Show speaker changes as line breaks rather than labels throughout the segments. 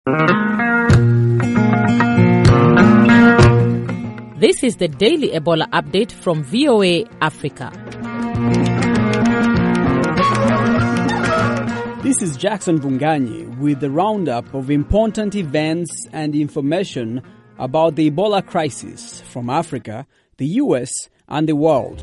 This is the daily Ebola update from VOA Africa.
This is Jackson Vunganyi with the roundup of important events and information about the Ebola crisis from Africa, the US, and the world.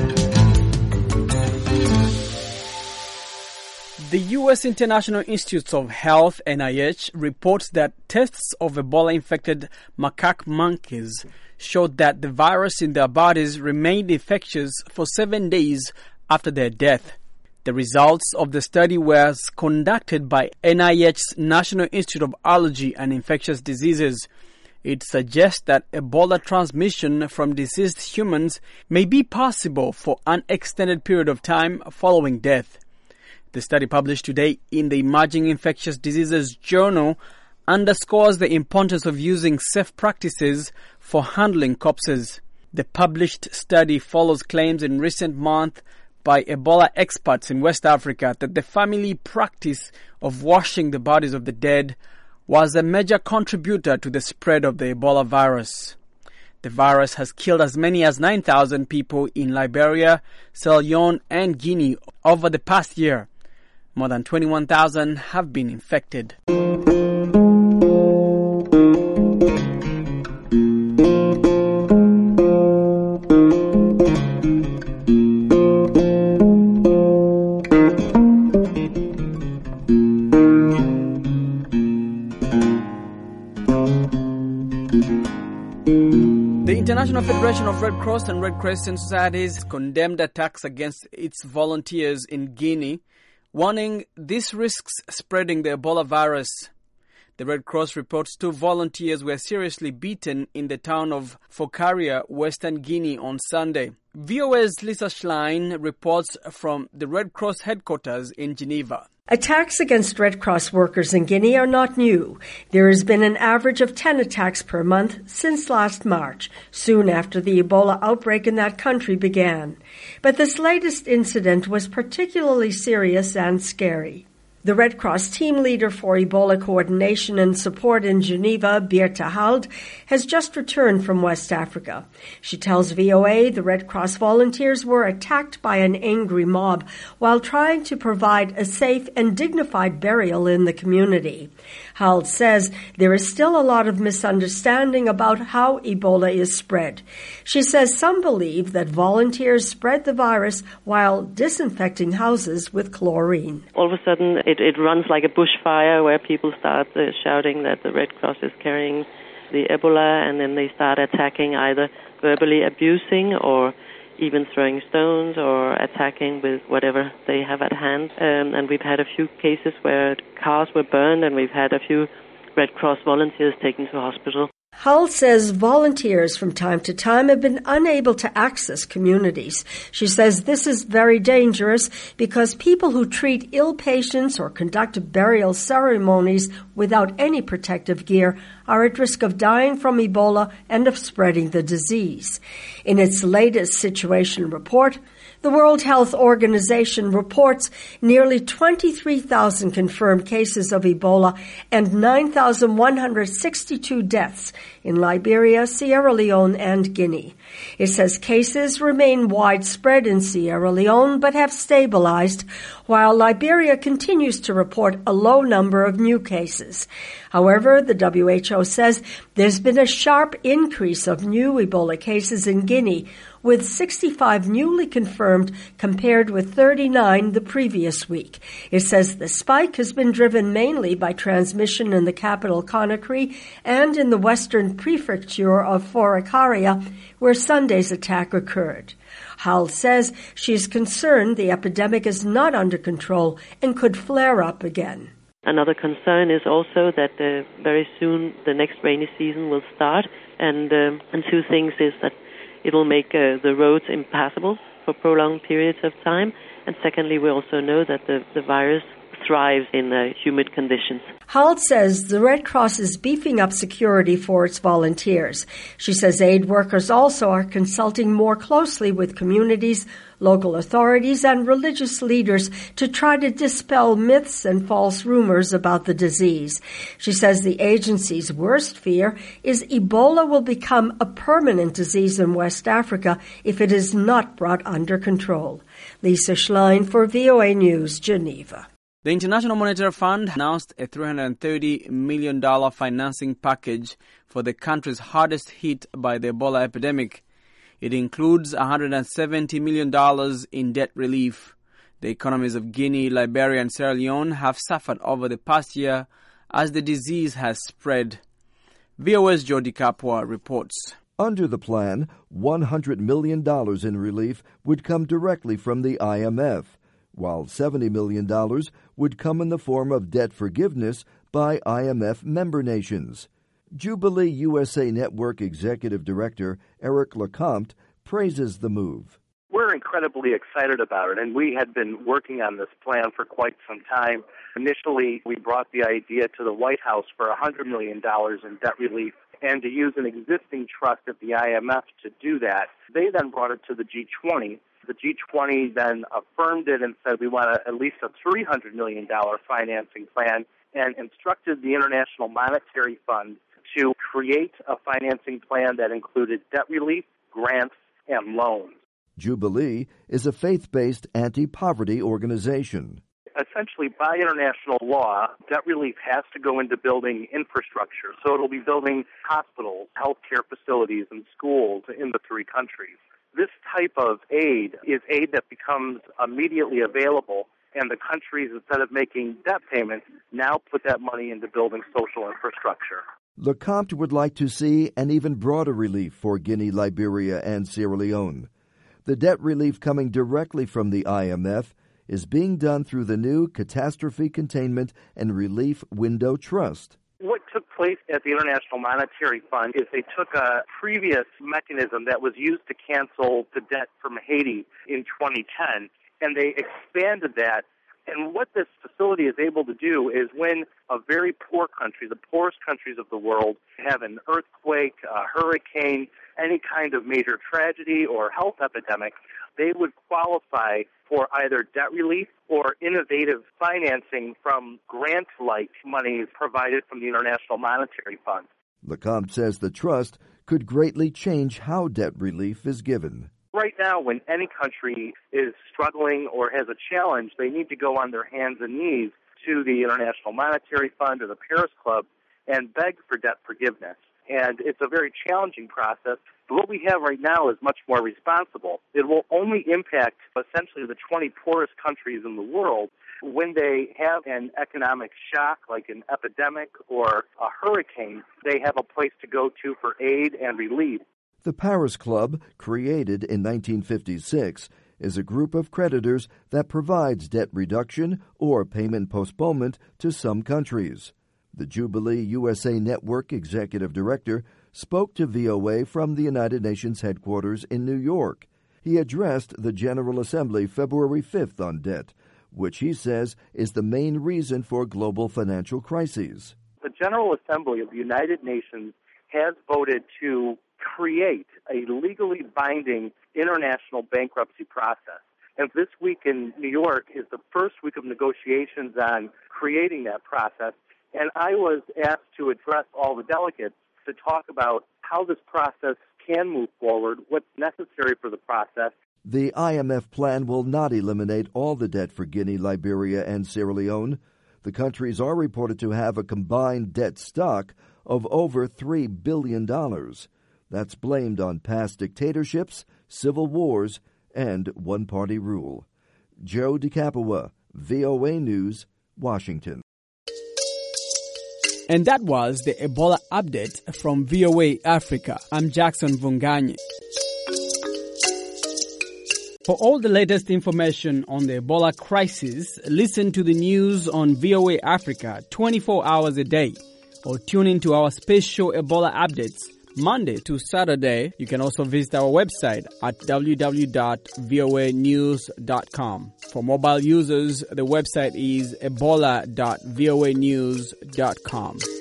The U.S. International Institutes of Health, NIH, reports that tests of Ebola-infected macaque monkeys showed that the virus in their bodies remained infectious for 7 days after their death. The results of the study were conducted by NIH's National Institute of Allergy and Infectious Diseases. It suggests that Ebola transmission from deceased humans may be possible for an extended period of time following death. The study published today in the Emerging Infectious Diseases Journal underscores the importance of using safe practices for handling corpses. The published study follows claims in recent months by Ebola experts in West Africa that the family practice of washing the bodies of the dead was a major contributor to the spread of the Ebola virus. The virus has killed as many as 9,000 people in Liberia, Sierra Leone, and Guinea over the past year. More than 21,000 have been infected. The International Federation of Red Cross and Red Crescent Societies condemned attacks against its volunteers in Guinea, warning this risks spreading the Ebola virus. The Red Cross reports 2 volunteers were seriously beaten in the town of Fokaria, Western Guinea on Sunday. VOA's Lisa Schlein reports from the Red Cross headquarters in Geneva.
Attacks against Red Cross workers in Guinea are not new. There has been an average of 10 attacks per month since last March, soon after the Ebola outbreak in that country began. But this latest incident was particularly serious and scary. The Red Cross team leader for Ebola coordination and support in Geneva, Beerta Hald, has just returned from West Africa. She tells VOA the Red Cross volunteers were attacked by an angry mob while trying to provide a safe and dignified burial in the community. Hald says there is still a lot of misunderstanding about how Ebola is spread. She says some believe that volunteers spread the virus while disinfecting houses with chlorine.
All of a sudden, it runs like a bushfire where people start shouting that the Red Cross is carrying the Ebola, and then they start attacking, either verbally abusing or even throwing stones or attacking with whatever they have at hand. And we've had a few cases where cars were burned, and we've had a few Red Cross volunteers taken to hospital.
Hull says volunteers from time to time have been unable to access communities. She says this is very dangerous because people who treat ill patients or conduct burial ceremonies without any protective gear are at risk of dying from Ebola and of spreading the disease. In its latest situation report, the World Health Organization reports nearly 23,000 confirmed cases of Ebola and 9,162 deaths in Liberia, Sierra Leone, and Guinea. It says cases remain widespread in Sierra Leone but have stabilized, while Liberia continues to report a low number of new cases. However, the WHO says there's been a sharp increase of new Ebola cases in Guinea, with 65 newly confirmed compared with 39 the previous week. It says the spike has been driven mainly by transmission in the capital Conakry and in the western prefecture of Fokaria, where Sunday's attack occurred. Hal says she's concerned the epidemic is not under control and could flare up again.
Another concern is also that very soon the next rainy season will start, and 2 things is that it will make the roads impassable for prolonged periods of time, and secondly, we also know that the virus thrives in humid conditions.
Halt says the Red Cross is beefing up security for its volunteers. She says aid workers also are consulting more closely with communities, local authorities, and religious leaders to try to dispel myths and false rumors about the disease. She says the agency's worst fear is Ebola will become a permanent disease in West Africa if it is not brought under control. Lisa Schlein for VOA News, Geneva.
The International Monetary Fund announced a $330 million financing package for the countries hardest hit by the Ebola epidemic. It includes $170 million in debt relief. The economies of Guinea, Liberia, and Sierra Leone have suffered over the past year as the disease has spread. VOA's Jody Kapua reports.
Under the plan, $100 million in relief would come directly from the IMF, while $70 million would come in the form of debt forgiveness by IMF member nations. Jubilee USA Network Executive Director Eric Lecomte praises the move.
We're incredibly excited about it, and we had been working on this plan for quite some time. Initially, we brought the idea to the White House for $100 million in debt relief and to use an existing trust at the IMF to do that. They then brought it to the G20. The G20 then affirmed it and said we want at least a $300 million financing plan and instructed the International Monetary Fund to create a financing plan that included debt relief, grants, and loans.
Jubilee is a faith-based anti-poverty organization.
Essentially, by international law, debt relief has to go into building infrastructure. So it'll be building hospitals, healthcare facilities, and schools in the three countries. This type of aid is aid that becomes immediately available, and the countries, instead of making debt payments, now put that money into building social infrastructure.
Lecomte would like to see an even broader relief for Guinea, Liberia, and Sierra Leone. The debt relief coming directly from the IMF is being done through the new Catastrophe Containment and Relief Window Trust.
What took place at the International Monetary Fund is they took a previous mechanism that was used to cancel the debt from Haiti in 2010, and they expanded that. And what this facility is able to do is when a very poor country, the poorest countries of the world, have an earthquake, a hurricane, any kind of major tragedy or health epidemic, they would qualify for either debt relief or innovative financing from grant-like monies provided from the International Monetary Fund.
Lecomte says the trust could greatly change how debt relief is given.
Right now, when any country is struggling or has a challenge, they need to go on their hands and knees to the International Monetary Fund or the Paris Club and beg for debt forgiveness. And it's a very challenging process. But what we have right now is much more responsible. It will only impact essentially the 20 poorest countries in the world when they have an economic shock like an epidemic or a hurricane. They have a place to go to for aid and relief.
The Paris Club, created in 1956, is a group of creditors that provides debt reduction or payment postponement to some countries. The Jubilee USA Network Executive Director spoke to VOA from the United Nations headquarters in New York. He addressed the General Assembly February 5th on debt, which he says is the main reason for global financial crises.
The General Assembly of the United Nations has voted to create a legally binding international bankruptcy process. And this week in New York is the first week of negotiations on creating that process. And I was asked to address all the delegates to talk about how this process can move forward, what's necessary for the process.
The IMF plan will not eliminate all the debt for Guinea, Liberia, and Sierra Leone. The countries are reported to have a combined debt stock of over $3 billion. That's blamed on past dictatorships, civil wars, and one-party rule. Joe DeCapua, VOA News, Washington.
And that was the Ebola update from VOA Africa. I'm Jackson Vunganyi. For all the latest information on the Ebola crisis, listen to the news on VOA Africa 24 hours a day or tune into our special Ebola updates Monday to Saturday. You can also visit our website at www.voanews.com. For mobile users, the website is ebola.voanews.com.